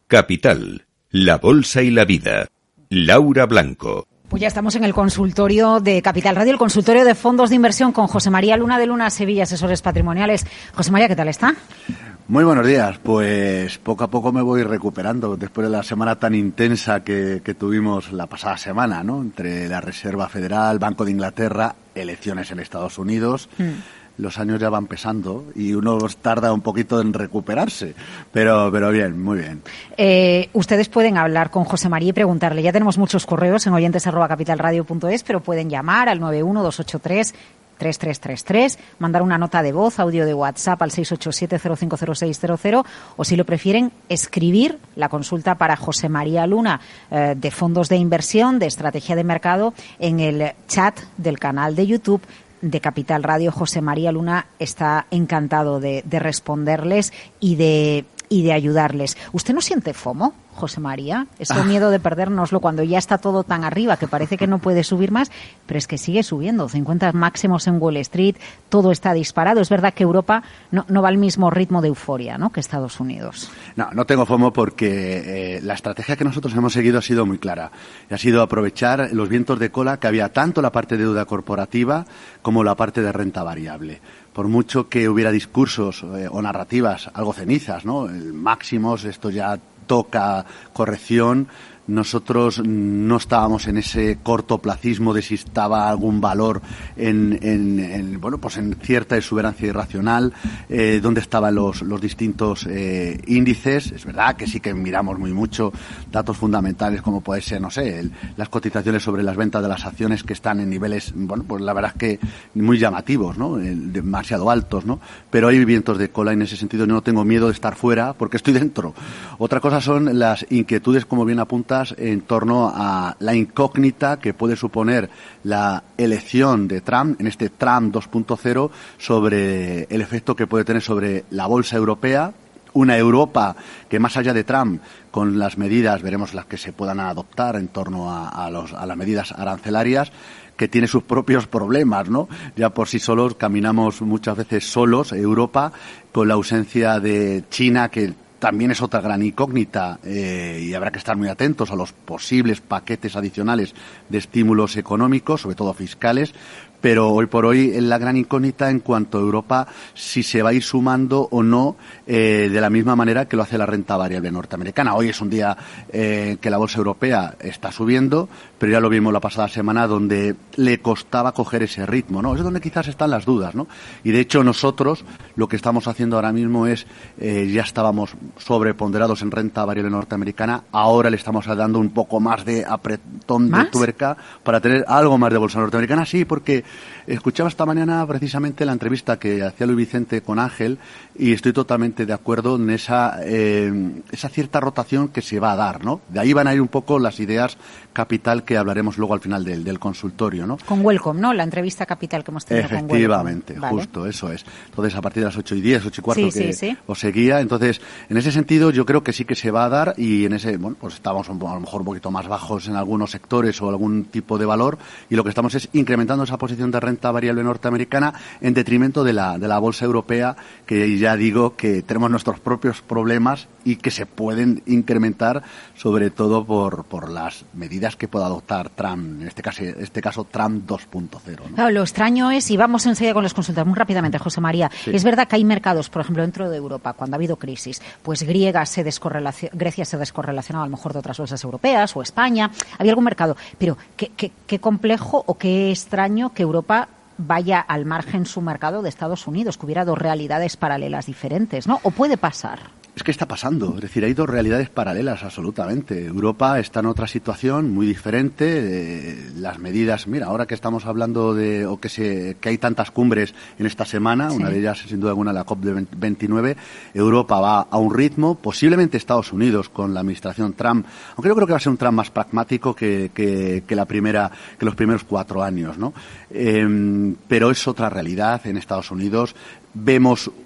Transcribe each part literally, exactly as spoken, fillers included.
Capital, la bolsa y la vida. Laura Blanco. Pues ya estamos en el consultorio de Capital Radio, el consultorio de fondos de inversión con José María Luna de Luna Sevilla, asesores patrimoniales. José María, ¿qué tal está? Muy buenos días. Pues poco a poco me voy recuperando después de la semana tan intensa que, que tuvimos la pasada semana, ¿no? Entre la Reserva Federal, Banco de Inglaterra, elecciones en Estados Unidos. Mm. Los años ya van pesando y uno tarda un poquito en recuperarse, pero pero bien, muy bien. Eh, ustedes pueden hablar con José María y preguntarle. Ya tenemos muchos correos en oyentes arroba capitalradio punto es, pero pueden llamar al nueve uno dos ocho tres tres tres tres tres, mandar una nota de voz, audio de WhatsApp al seis ocho siete cero cinco cero seis cero cero, o si lo prefieren, escribir la consulta para José María Luna eh, de fondos de inversión, de estrategia de mercado, en el chat del canal de YouTube de Capital Radio. José María Luna está encantado de, de responderles y de y de ayudarles. ¿Usted no siente FOMO, José María? Ese ah. miedo de perdérnoslo cuando ya está todo tan arriba que parece que no puede subir más, pero es que sigue subiendo. cincuenta máximos en Wall Street, todo está disparado. Es verdad que Europa no, no va al mismo ritmo de euforia, ¿no?, que Estados Unidos. No, no tengo FOMO porque eh, la estrategia que nosotros hemos seguido ha sido muy clara. Ha sido aprovechar los vientos de cola que había tanto la parte de deuda corporativa como la parte de renta variable. Por mucho que hubiera discursos eh, o narrativas algo cenizas, ¿no? El máximos, esto ya toca corrección. Nosotros no estábamos en ese cortoplacismo de si estaba algún valor en, en, en bueno, pues en cierta exuberancia irracional, eh, dónde estaban los, los distintos eh, índices. Es verdad que sí que miramos muy mucho datos fundamentales como puede ser, no sé, el, las cotizaciones sobre las ventas de las acciones que están en niveles, bueno, pues la verdad es que muy llamativos, ¿no? El, demasiado altos, ¿no? Pero hay vientos de cola y en ese sentido no tengo miedo de estar fuera porque estoy dentro. Otra cosa son las inquietudes, como bien apunta, en torno a la incógnita que puede suponer la elección de Trump, en este Trump dos punto cero, sobre el efecto que puede tener sobre la bolsa europea. Una Europa que, más allá de Trump, con las medidas, veremos las que se puedan adoptar en torno a, a, los, a las medidas arancelarias, que tiene sus propios problemas, ¿no? Ya por sí solos caminamos muchas veces solos, Europa, con la ausencia de China, que también es otra gran incógnita, eh, y habrá que estar muy atentos a los posibles paquetes adicionales de estímulos económicos, sobre todo fiscales. Pero hoy por hoy es la gran incógnita en cuanto a Europa, si se va a ir sumando o no eh, de la misma manera que lo hace la renta variable norteamericana. Hoy es un día eh, que la bolsa europea está subiendo, pero ya lo vimos la pasada semana donde le costaba coger ese ritmo, ¿no? Es donde quizás están las dudas, ¿no? Y de hecho nosotros lo que estamos haciendo ahora mismo es, eh, ya estábamos sobreponderados en renta variable norteamericana, ahora le estamos dando un poco más de apretón ¿Más? de tuerca para tener algo más de bolsa norteamericana. Sí, porque escuchaba esta mañana precisamente la entrevista que hacía Luis Vicente con Ángel y estoy totalmente de acuerdo en esa eh, esa cierta rotación que se va a dar, ¿no? De ahí van a ir un poco las ideas capital que hablaremos luego al final del, del consultorio, ¿no? Con Welcome, ¿no? La entrevista capital que hemos tenido con Welcome. Efectivamente, justo, vale. Eso es. Entonces, a partir de las ocho y diez, ocho y cuarto, sí, que sí, sí. os seguía. Entonces, en ese sentido, yo creo que sí que se va a dar y en ese, bueno, pues estábamos un, a lo mejor un poquito más bajos en algunos sectores o algún tipo de valor y lo que estamos es incrementando esa posición de renta variable norteamericana en detrimento de la, de la bolsa europea, que ya digo que tenemos nuestros propios problemas y que se pueden incrementar, sobre todo por, por las medidas que pueda adoptar Trump, en este caso, este caso Trump dos punto cero, ¿no? Claro, lo extraño es, y vamos enseguida con las consultas, muy rápidamente, José María, sí. Es verdad que hay mercados, por ejemplo, dentro de Europa, cuando ha habido crisis, pues Griega se descorrelacion, Grecia se descorrelacionaba a lo mejor de otras bolsas europeas, o España, había algún mercado, pero qué, qué, qué complejo o qué extraño que Europa vaya al margen su mercado de Estados Unidos, que hubiera dos realidades paralelas diferentes, ¿no? ¿O puede pasar? Es que está pasando, es decir, hay dos realidades paralelas absolutamente. Europa está en otra situación muy diferente, eh, las medidas, mira, ahora que estamos hablando de, o que se, que hay tantas cumbres en esta semana, sí. Una de ellas sin duda alguna la COP de veintinueve, Europa va a un ritmo, posiblemente Estados Unidos con la administración Trump, aunque yo creo que va a ser un Trump más pragmático que, que, que la primera, que los primeros cuatro años, ¿no? Eh, pero es otra realidad en Estados Unidos. Vemos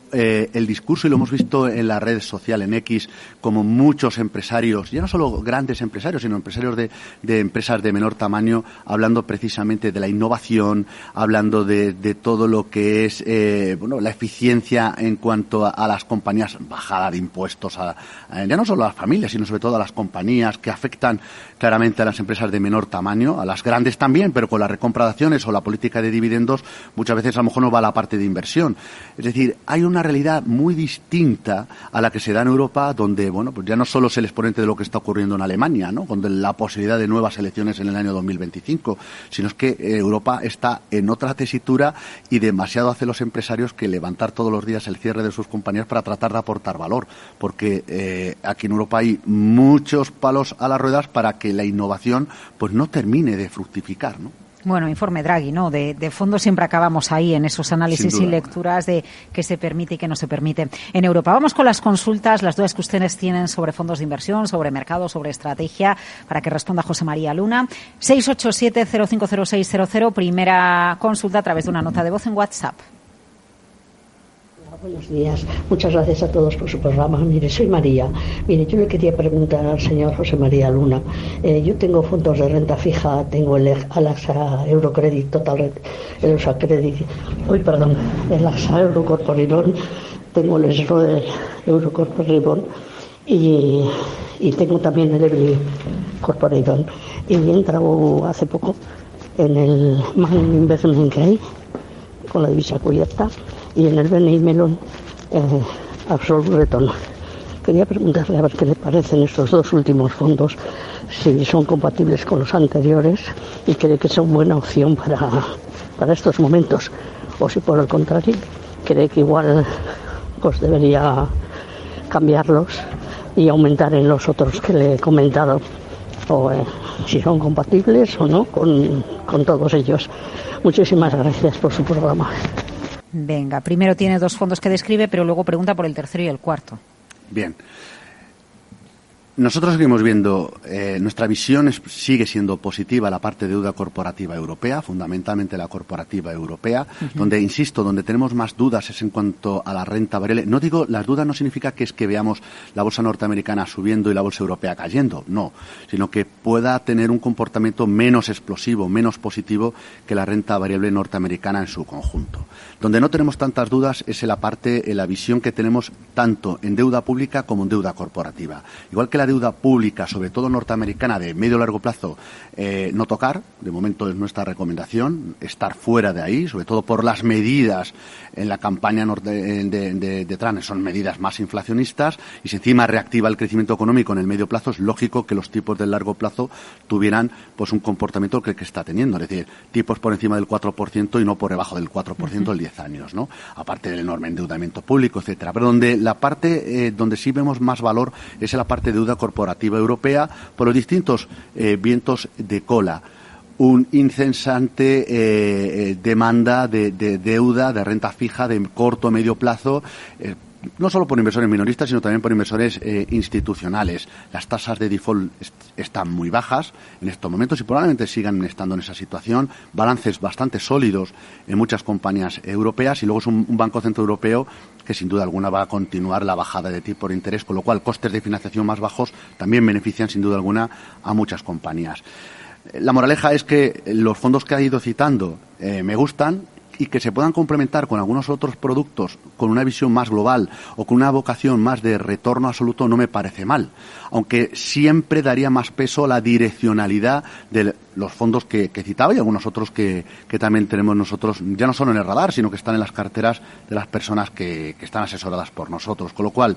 eh, el discurso, y lo hemos visto en la red social, en X, como muchos empresarios, ya no solo grandes empresarios, sino empresarios de, de empresas de menor tamaño, hablando precisamente de la innovación, hablando de, de todo lo que es eh, bueno, la eficiencia en cuanto a, a las compañías, bajada de impuestos, a, a, ya no solo a las familias, sino sobre todo a las compañías que afectan claramente a las empresas de menor tamaño, a las grandes también, pero con la recompra de acciones o la política de dividendos, muchas veces a lo mejor no va a la parte de inversión. Es decir, hay una realidad muy distinta a la que se da en Europa, donde, bueno, pues ya no solo es el exponente de lo que está ocurriendo en Alemania, ¿no?, con la posibilidad de nuevas elecciones en el año dos mil veinticinco, sino es que eh, Europa está en otra tesitura y demasiado hacen los empresarios que levantar todos los días el cierre de sus compañías para tratar de aportar valor, porque eh, aquí en Europa hay muchos palos a las ruedas para que la innovación pues no termine de fructificar, ¿no? Bueno, informe Draghi, ¿no? De, de fondo siempre acabamos ahí en esos análisis y lecturas de qué se permite y qué no se permite en Europa. Vamos con las consultas, las dudas que ustedes tienen sobre fondos de inversión, sobre mercado, sobre estrategia, para que responda José María Luna. seis ocho siete cero cinco cero seis cero cero, primera consulta a través de una nota de voz en WhatsApp. Buenos días. Muchas gracias a todos por su programa. Mire, soy María. Mire, yo le quería preguntar al señor José María Luna. Eh, yo tengo fondos de renta fija, tengo el AXA Eurocredit Total, el AXA Credit, hoy perdón, el AXA Eurocorporation, tengo el Schroeder Eurocorporation y, y tengo también el Ebury Corporation. Y he entrado hace poco en el Man Investment Grade con la divisa cubierta y en el B N I Melon eh, Absolute Return. Quería preguntarle a ver qué le parecen estos dos últimos fondos, si son compatibles con los anteriores y cree que son buena opción para, para estos momentos, o si por el contrario cree que igual pues debería cambiarlos y aumentar en los otros que le he comentado, o eh, si son compatibles o no con, con todos ellos. Muchísimas gracias por su programa. Venga, primero tiene dos fondos que describe, pero luego pregunta por el tercero y el cuarto. Bien. Nosotros seguimos viendo, eh, nuestra visión es, sigue siendo positiva la parte de deuda corporativa europea, fundamentalmente la corporativa europea, uh-huh. donde, insisto, donde tenemos más dudas es en cuanto a la renta variable. No digo, las dudas no significa que es que veamos la bolsa norteamericana subiendo y la bolsa europea cayendo, no, sino que pueda tener un comportamiento menos explosivo, menos positivo que la renta variable norteamericana en su conjunto. Donde no tenemos tantas dudas es en la parte, en la visión que tenemos tanto en deuda pública como en deuda corporativa. Igual que la deuda pública, sobre todo norteamericana, de medio o largo plazo, eh, no tocar, de momento es nuestra recomendación, estar fuera de ahí, sobre todo por las medidas en la campaña norte, de, de, de Trump, son medidas más inflacionistas, y si encima reactiva el crecimiento económico en el medio plazo, es lógico que los tipos del largo plazo tuvieran pues un comportamiento que, que está teniendo, es decir, tipos por encima del cuatro por ciento y no por debajo del cuatro por ciento en diez años, ¿no? Aparte del enorme endeudamiento público, etcétera. Pero donde la parte, eh, donde sí vemos más valor es en la parte de deuda corporativa europea por los distintos eh, vientos de cola. Un incesante eh, eh, demanda de, de deuda, de renta fija, de corto o medio plazo, eh, no solo por inversores minoristas, sino también por inversores eh, institucionales. Las tasas de default est- están muy bajas en estos momentos y probablemente sigan estando en esa situación. Balances bastante sólidos en muchas compañías europeas, y luego es un, un Banco Central Europeo que sin duda alguna va a continuar la bajada de tipo de interés, con lo cual costes de financiación más bajos también benefician sin duda alguna a muchas compañías. La moraleja es que los fondos que ha ido citando eh, me gustan, y que se puedan complementar con algunos otros productos con una visión más global o con una vocación más de retorno absoluto no me parece mal, aunque siempre daría más peso a la direccionalidad de los fondos que, que citaba y algunos otros que, que también tenemos nosotros, ya no solo en el radar, sino que están en las carteras de las personas que, que están asesoradas por nosotros. Con lo cual,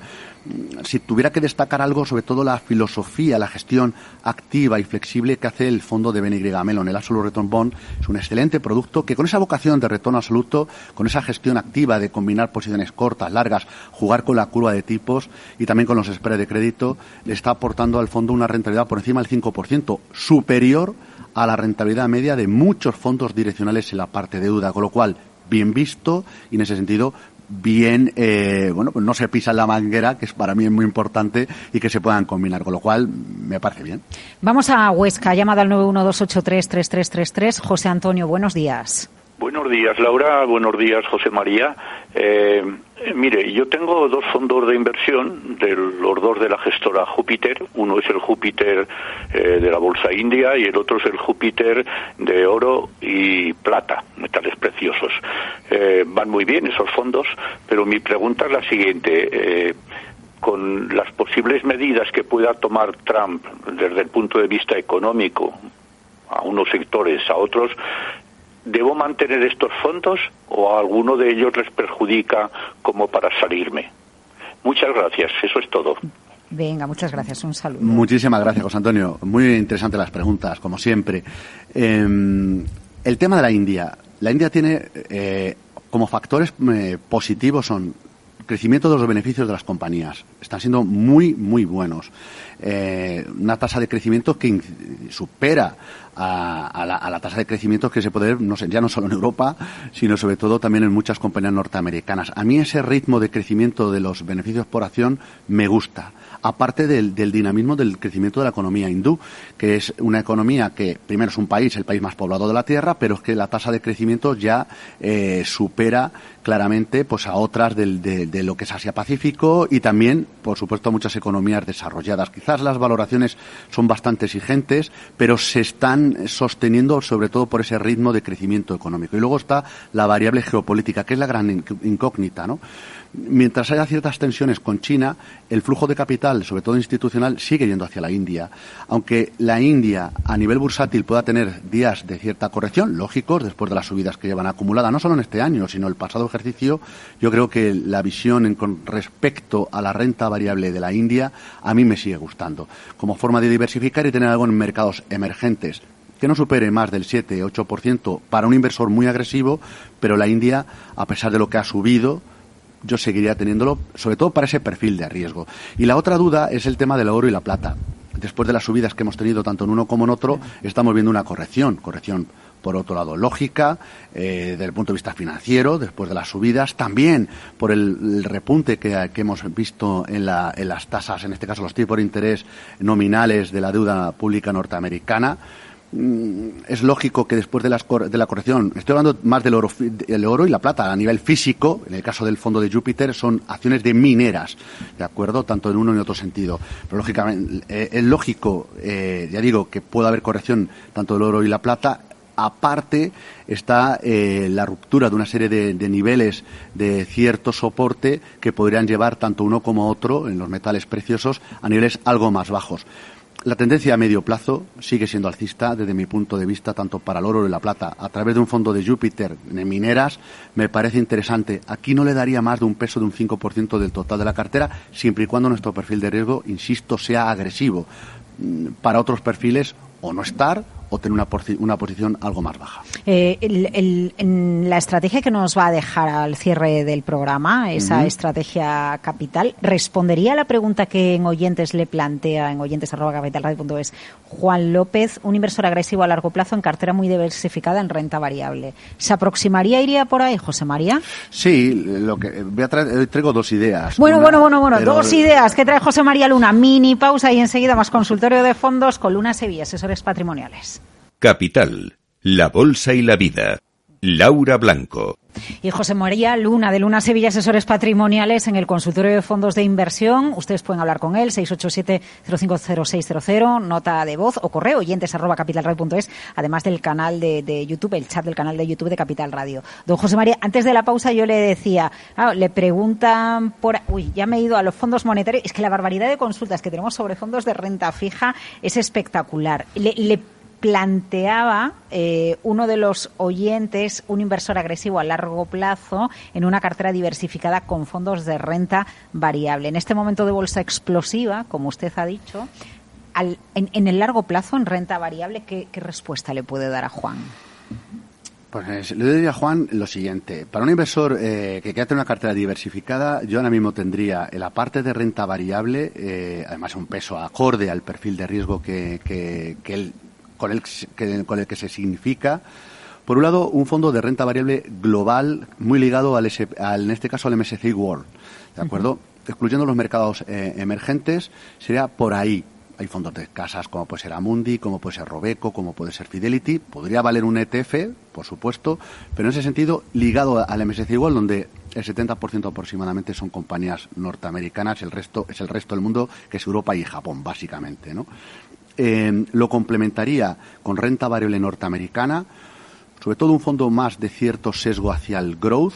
si tuviera que destacar algo, sobre todo la filosofía, la gestión activa y flexible que hace el fondo de B N Y Mellon, el Absolute Return Bond, es un excelente producto que con esa vocación de retorno absoluto, con esa gestión activa de combinar posiciones cortas, largas, jugar con la curva de tipos y también con los spreads de crédito, le está aportando al fondo una rentabilidad por encima del cinco por ciento, superior a la rentabilidad media de muchos fondos direccionales en la parte de deuda, con lo cual, bien visto y en ese sentido bien, eh, bueno, pues no se pisa en la manguera, que es para mí es muy importante, y que se puedan combinar, con lo cual me parece bien. Vamos a Huesca, llamada al nueve uno dos ocho tres tres tres tres tres. José Antonio, buenos días. Buenos días, Laura. Buenos días, José María. Eh, mire, yo tengo dos fondos de inversión, de los dos de la gestora Júpiter. Uno es el Júpiter eh, de la Bolsa India y el otro es el Júpiter de oro y plata, metales preciosos. Eh, van muy bien esos fondos, pero mi pregunta es la siguiente. Eh, con las posibles medidas que pueda tomar Trump desde el punto de vista económico, a unos sectores, a otros, ¿debo mantener estos fondos o a alguno de ellos les perjudica como para salirme? Muchas gracias, eso es todo. Venga, muchas gracias, un saludo. Muchísimas gracias, José Antonio. Muy interesantes las preguntas, como siempre. Eh, el tema de la India. La India tiene eh, como factores eh, positivos son crecimiento de los beneficios de las compañías. Están siendo muy, muy buenos. Eh, una tasa de crecimiento que supera a, a, la, a la tasa de crecimiento que se puede ver, no sé, ya no solo en Europa, sino sobre todo también en muchas compañías norteamericanas. A mí ese ritmo de crecimiento de los beneficios por acción me gusta. Aparte del, del dinamismo del crecimiento de la economía hindú, que es una economía que, primero, es un país, el país más poblado de la Tierra, pero es que la tasa de crecimiento ya eh, supera claramente pues a otras del, de, de lo que es Asia-Pacífico y también, por supuesto, a muchas economías desarrolladas. Quizás las valoraciones son bastante exigentes, pero se están sosteniendo sobre todo por ese ritmo de crecimiento económico. Y luego está la variable geopolítica, que es la gran incógnita, ¿no? Mientras haya ciertas tensiones con China, el flujo de capital, sobre todo institucional, sigue yendo hacia la India. Aunque la India, a nivel bursátil, pueda tener días de cierta corrección, lógicos, después de las subidas que llevan acumuladas, no solo en este año, sino el pasado ejercicio, yo creo que la visión en, con respecto a la renta variable de la India, a mí me sigue gustando. Como forma de diversificar y tener algo en mercados emergentes, que no supere más del siete ocho por ciento para un inversor muy agresivo, pero la India, a pesar de lo que ha subido, yo seguiría teniéndolo, sobre todo para ese perfil de riesgo. Y la otra duda es el tema del oro y la plata. Después de las subidas que hemos tenido tanto en uno como en otro, estamos viendo una corrección, corrección por otro lado lógica, eh, desde el punto de vista financiero, después de las subidas, también por el, el repunte que, que hemos visto en, la, en las tasas, en este caso los tipos de interés nominales de la deuda pública norteamericana. Es lógico que después de, las, de la corrección, estoy hablando más del oro, del oro y la plata a nivel físico, en el caso del fondo de Júpiter son acciones de mineras, ¿de acuerdo? Tanto en uno y otro sentido. Pero lógicamente eh, es lógico, eh, ya digo, que pueda haber corrección tanto del oro y la plata. Aparte está eh, la ruptura de una serie de, de niveles de cierto soporte que podrían llevar tanto uno como otro en los metales preciosos a niveles algo más bajos. La tendencia a medio plazo sigue siendo alcista desde mi punto de vista, tanto para el oro y la plata. A través de un fondo de Júpiter en mineras me parece interesante. Aquí no le daría más de un peso de un cinco por ciento del total de la cartera, siempre y cuando nuestro perfil de riesgo, insisto, sea agresivo. Para otros perfiles, o no estar o tener una, una posición algo más baja. Eh, el, el, en la estrategia que nos va a dejar al cierre del programa, esa uh-huh. estrategia capital, ¿respondería a la pregunta que en Oyentes le plantea, en oyentes arroba capitalradio punto es, Juan López, un inversor agresivo a largo plazo en cartera muy diversificada en renta variable? ¿Se aproximaría, iría por ahí, José María? Sí, lo que voy a traer, traigo dos ideas. Bueno, Una, bueno, bueno, bueno, pero... dos ideas que trae José María Luna. Mini pausa y enseguida más consultorio de fondos con Luna Sevilla, asesores patrimoniales. Capital, la bolsa y la vida. Laura Blanco. Y José María Luna, de Luna Sevilla, asesores patrimoniales en el consultorio de fondos de inversión. Ustedes pueden hablar con él, seis ocho siete, cero cinco cero seis cero cero, nota de voz o correo, oyentes arroba capitalradio punto es, además del canal de, de YouTube, el chat del canal de YouTube de Capital Radio. Don José María, antes de la pausa yo le decía, claro, le preguntan por... Uy, ya me he ido a los fondos monetarios. Es que la barbaridad de consultas que tenemos sobre fondos de renta fija es espectacular. Le, le planteaba eh, uno de los oyentes un inversor agresivo a largo plazo en una cartera diversificada con fondos de renta variable. En este momento de bolsa explosiva, como usted ha dicho, al, en, en el largo plazo, en renta variable, ¿qué, qué respuesta le puede dar a Juan? Pues le diría a Juan lo siguiente. Para un inversor eh, que quiera tener una cartera diversificada, yo ahora mismo tendría en la parte de renta variable, eh, además un peso acorde al perfil de riesgo que, que, que él Con el, que, con el que se significa, por un lado, un fondo de renta variable global muy ligado al, S, al en este caso al M S C I World, ¿de acuerdo? Uh-huh. Excluyendo los mercados eh, emergentes, sería por ahí. hay fondos de casas como puede ser Amundi, como puede ser Robeco, como puede ser Fidelity. Podría valer un E T F, por supuesto, pero en ese sentido ligado al M S C I World, donde el setenta por ciento aproximadamente son compañías norteamericanas, el resto es el resto del mundo, que es Europa y Japón, básicamente, ¿no? Eh, lo complementaría con renta variable norteamericana, sobre todo un fondo más de cierto sesgo hacia el growth,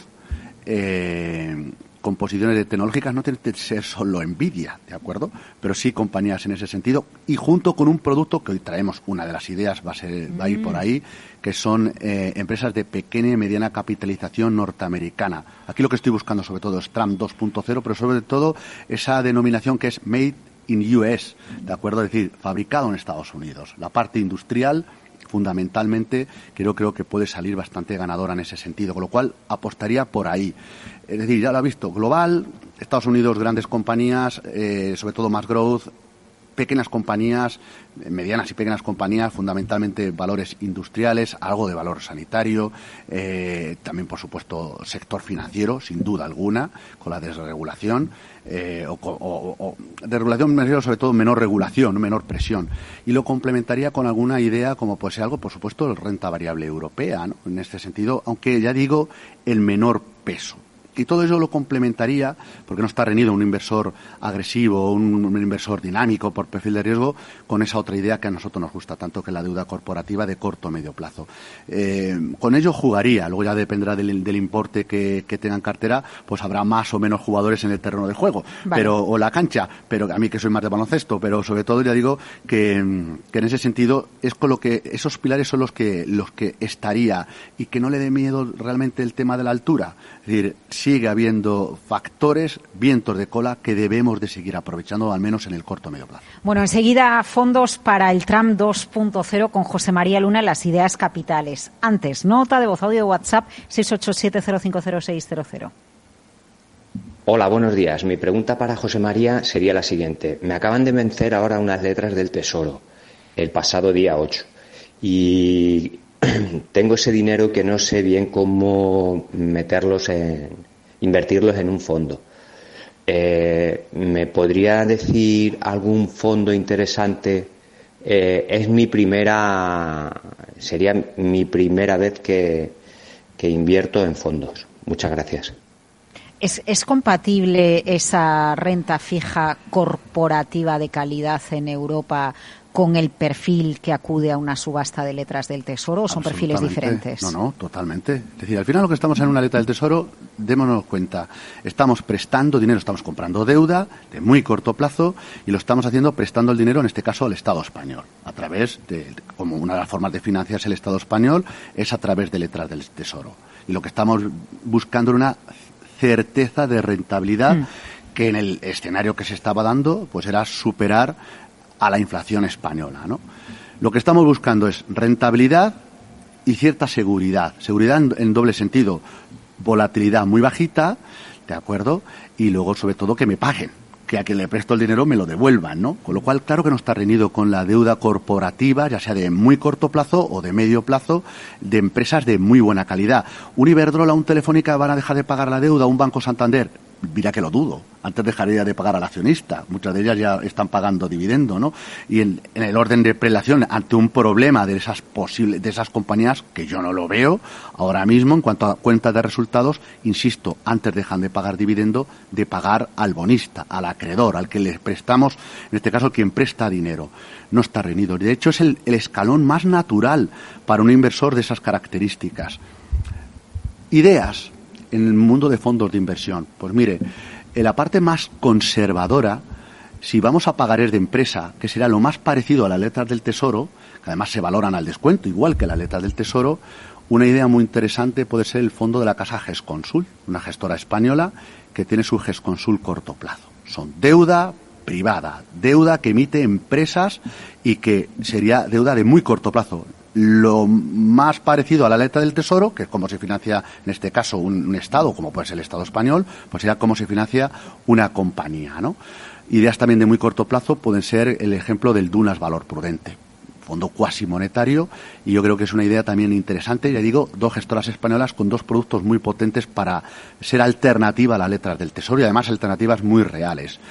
eh, con posiciones de tecnológicas, no tiene que ser solo Nvidia, ¿de acuerdo? Pero sí compañías en ese sentido, y junto con un producto que hoy traemos, una de las ideas va a, ser, va a ir por ahí, que son eh, empresas de pequeña y mediana capitalización norteamericana. Aquí lo que estoy buscando sobre todo es Trump dos punto cero, pero sobre todo esa denominación que es Made in U S, ¿de acuerdo? Es decir, fabricado en Estados Unidos. La parte industrial, fundamentalmente, creo, creo que puede salir bastante ganadora en ese sentido, con lo cual apostaría por ahí. Es decir, ya lo ha visto, global, Estados Unidos, grandes compañías, eh, sobre todo más growth, pequeñas compañías, medianas y pequeñas compañías, fundamentalmente valores industriales, algo de valor sanitario, eh, también, por supuesto, sector financiero, sin duda alguna, con la desregulación, eh, o, o, o desregulación, sobre todo menor regulación, menor presión. Y lo complementaría con alguna idea, como puede ser algo, por supuesto, renta variable europea, ¿no? En este sentido, aunque ya digo, el menor peso. Y todo ello lo complementaría, porque no está reñido un inversor agresivo, un, un inversor dinámico por perfil de riesgo, con esa otra idea que a nosotros nos gusta tanto, que es la deuda corporativa de corto o medio plazo. Eh, con ello jugaría, luego ya dependerá del, del importe que, que tenga en cartera, pues habrá más o menos jugadores en el terreno del juego, vale. pero o la cancha, pero a mí que soy más de baloncesto, pero sobre todo ya digo que, que en ese sentido es con lo que esos pilares son los que los que estaría, y que no le dé miedo realmente el tema de la altura. Es decir, sigue habiendo factores, vientos de cola, que debemos de seguir aprovechando, al menos en el corto o medio plazo. Bueno, enseguida fondos para el Trump dos punto cero con José María Luna, las ideas capitales. Antes, nota de voz, audio de WhatsApp, seis ocho siete cero cinco cero seis cero cero. Hola, buenos días. Mi pregunta para José María sería la siguiente. Me acaban de vencer ahora unas letras del Tesoro, el pasado día ocho. Y tengo ese dinero que no sé bien cómo meterlos en, invertirlos en un fondo. Eh, ¿Me podría decir algún fondo interesante? Eh, es mi primera, sería mi primera vez que, que invierto en fondos. Muchas gracias. ¿Es, ¿Es compatible esa renta fija corporativa de calidad en Europa con el perfil que acude a una subasta de letras del Tesoro, o son perfiles diferentes? No, no, totalmente. Es decir, al final lo que estamos en una letra del Tesoro, démonos cuenta, estamos prestando dinero, estamos comprando deuda de muy corto plazo y lo estamos haciendo prestando el dinero, en este caso al Estado español, a través de, como una de las formas de financiarse el Estado español, es a través de letras del Tesoro. Y lo que estamos buscando es una certeza de rentabilidad mm. que en el escenario que se estaba dando, pues era superar a la inflación española, ¿no? Lo que estamos buscando es rentabilidad y cierta seguridad. Seguridad en, en doble sentido. Volatilidad muy bajita, ¿de acuerdo? Y luego, sobre todo, que me paguen. Que a quien le presto el dinero me lo devuelvan, ¿no? Con lo cual, claro que no está reñido con la deuda corporativa, ya sea de muy corto plazo o de medio plazo, de empresas de muy buena calidad. Un Iberdrola, un Telefónica van a dejar de pagar la deuda, un Banco Santander, mira que lo dudo. Antes dejaría de pagar al accionista. Muchas de ellas ya están pagando dividendo, ¿no? Y en, en el orden de prelación, ante un problema de esas posibles, de esas compañías, que yo no lo veo ahora mismo, en cuanto a cuentas de resultados, insisto, antes dejan de pagar dividendo, de pagar al bonista, al acreedor, al que le prestamos, en este caso, quien presta dinero. No está reñido. De hecho, es el, el escalón más natural para un inversor de esas características. Ideas en el mundo de fondos de inversión. Pues mire, en la parte más conservadora, si vamos a pagarés de empresa, que será lo más parecido a las letras del Tesoro, que además se valoran al descuento, igual que las letras del Tesoro, una idea muy interesante puede ser el fondo de la casa GESConsul, una gestora española que tiene su GESConsul corto plazo. Son deuda privada, deuda que emite empresas y que sería deuda de muy corto plazo. Lo más parecido a la letra del Tesoro, que es como se financia, en este caso, un, un Estado, como puede ser el Estado español, pues sería como se financia una compañía, ¿no? Ideas también de muy corto plazo pueden ser el ejemplo del Dunas Valor Prudente, fondo cuasi monetario, y yo creo que es una idea también interesante. Ya digo, dos gestoras españolas con dos productos muy potentes para ser alternativa a las letras del Tesoro y además alternativas muy reales.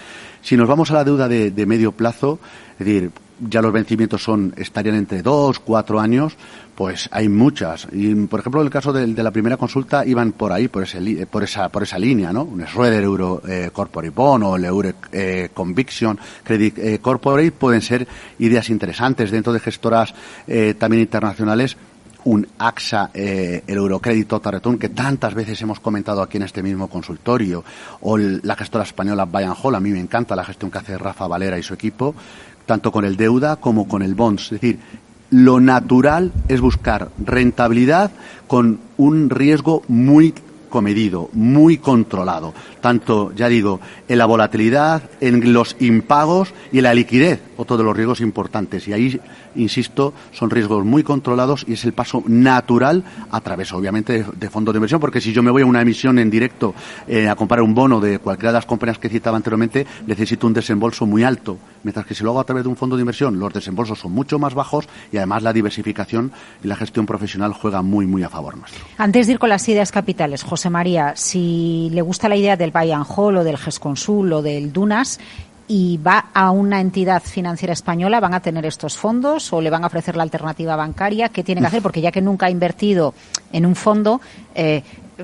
Si nos vamos a la deuda de, de medio plazo, es decir, ya los vencimientos son estarían entre dos, cuatro años, pues hay muchas. Y, por ejemplo, en el caso de, de la primera consulta iban por ahí, por ese, por esa, por esa línea, ¿no? Un Schroeder Euro eh, Corporate Bond o el Euro eh, Conviction Credit eh, Corporate pueden ser ideas interesantes dentro de gestoras eh, también internacionales. Un A X A, eh, el Eurocredit Total Return, que tantas veces hemos comentado aquí en este mismo consultorio, o el, la gestora española Buy and Hold. A mí me encanta la gestión que hace Rafa Valera y su equipo, tanto con el deuda como con el bonds. Es decir, lo natural es buscar rentabilidad con un riesgo muy comedido, muy controlado, tanto, ya digo, en la volatilidad, en los impagos y en la liquidez, otro de los riesgos importantes. Y ahí, insisto, son riesgos muy controlados y es el paso natural a través, obviamente, de, de fondos de inversión, porque si yo me voy a una emisión en directo eh, a comprar un bono de cualquiera de las compañías que citaba anteriormente, necesito un desembolso muy alto, mientras que si lo hago a través de un fondo de inversión, los desembolsos son mucho más bajos y además la diversificación y la gestión profesional juega muy, muy a favor nuestro. Antes de ir con las ideas capitales, José María, si le gusta la idea del Buy and Hold o del GESConsul o del Dunas y va a una entidad financiera española, ¿van a tener estos fondos o le van a ofrecer la alternativa bancaria? ¿Qué tiene que hacer? Porque ya que nunca ha invertido en un fondo, eh,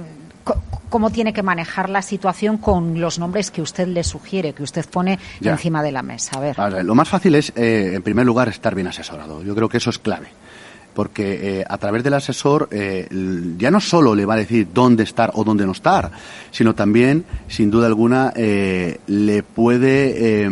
¿cómo tiene que manejar la situación con los nombres que usted le sugiere, que usted pone ya encima de la mesa? A ver. Vale, lo más fácil es, eh, en primer lugar, estar bien asesorado. Yo creo que eso es clave. Porque eh, a través del asesor eh, ya no solo le va a decir dónde estar o dónde no estar, sino también, sin duda alguna, eh, le puede, eh,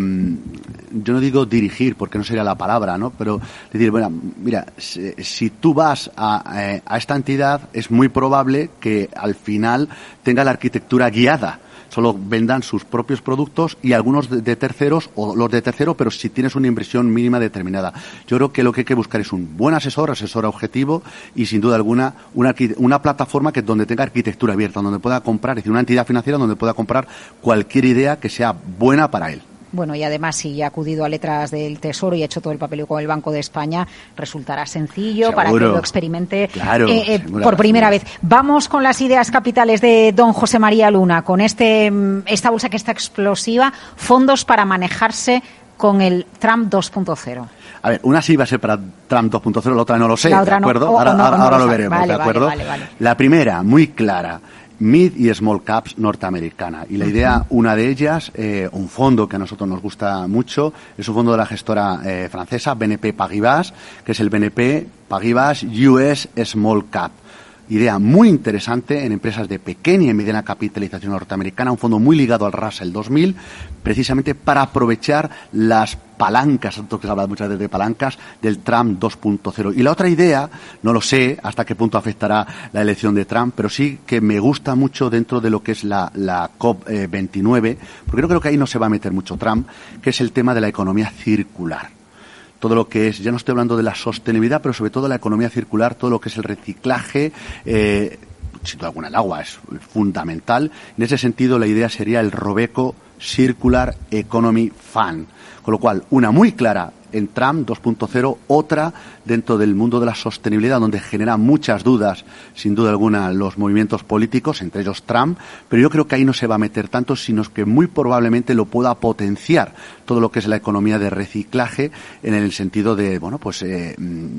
yo no digo dirigir, porque no sería la palabra, ¿no? Pero decir, bueno, mira, si, si tú vas a, a esta entidad, es muy probable que al final tenga la arquitectura guiada. Solo vendan sus propios productos y algunos de, de terceros o los de tercero, pero si tienes una inversión mínima determinada. Yo creo que lo que hay que buscar es un buen asesor, asesor objetivo y sin duda alguna una, una plataforma que donde tenga arquitectura abierta, donde pueda comprar, es decir, una entidad financiera donde pueda comprar cualquier idea que sea buena para él. Bueno, y además, si ha acudido a letras del Tesoro y ha hecho todo el papeleo con el Banco de España, resultará sencillo seguro, para que lo experimente claro, eh, eh, por primera vez. Vamos con las ideas capitales de don José María Luna, con este esta bolsa que está explosiva, fondos para manejarse con el Trump dos punto cero. A ver, una sí va a ser para Trump dos punto cero, la otra no lo sé, la otra ¿de acuerdo? No, o, ahora o no, ahora, no ahora lo, lo veremos, vale, ¿de acuerdo? Vale, vale, vale. La primera, muy clara. Mid y Small Caps norteamericana. Y la idea, una de ellas, eh, un fondo que a nosotros nos gusta mucho, es un fondo de la gestora eh, francesa, B N P Paribas, que es el B N P Paribas U S Small Cap. Idea muy interesante en empresas de pequeña y mediana capitalización norteamericana, un fondo muy ligado al Russell dos mil, precisamente para aprovechar las palancas, tanto que se habla muchas veces de palancas, del Trump dos punto cero. Y la otra idea, no lo sé hasta qué punto afectará la elección de Trump, pero sí que me gusta mucho dentro de lo que es la, la COP veintinueve, porque yo creo que ahí no se va a meter mucho Trump, que es el tema de la economía circular. Todo lo que es, ya no estoy hablando de la sostenibilidad, pero sobre todo la economía circular, todo lo que es el reciclaje, eh, sin duda alguna el agua es fundamental. En ese sentido, la idea sería el Robeco Circular Economy Fund. Con lo cual, una muy clara en Trump dos punto cero, otra dentro del mundo de la sostenibilidad, donde genera muchas dudas, sin duda alguna, los movimientos políticos, entre ellos Trump, pero yo creo que ahí no se va a meter tanto, sino que muy probablemente lo pueda potenciar todo lo que es la economía de reciclaje, en el sentido de, bueno, pues eh,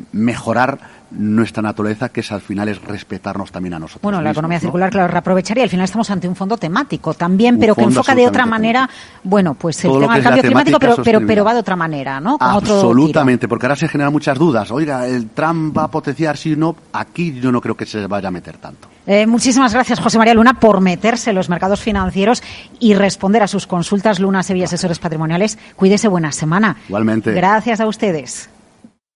mejorar nuestra naturaleza, que es al final es respetarnos también a nosotros Bueno, la mismos, economía ¿no? circular, claro, reaprovechar, y al final estamos ante un fondo temático también, pero que enfoca de otra manera, bueno, pues el tema del cambio climático, pero, pero, pero va de otra manera, ¿no? Con Absolutamente, porque ahora se generan muchas dudas. Oiga, ¿el Trump va a potenciar sí o no? Aquí yo no creo que se vaya a meter tanto. Eh, muchísimas gracias, José María Luna, por meterse en los mercados financieros y responder a sus consultas. Luna Sevilla, asesores patrimoniales. Cuídese, buena semana. Igualmente. Gracias a ustedes.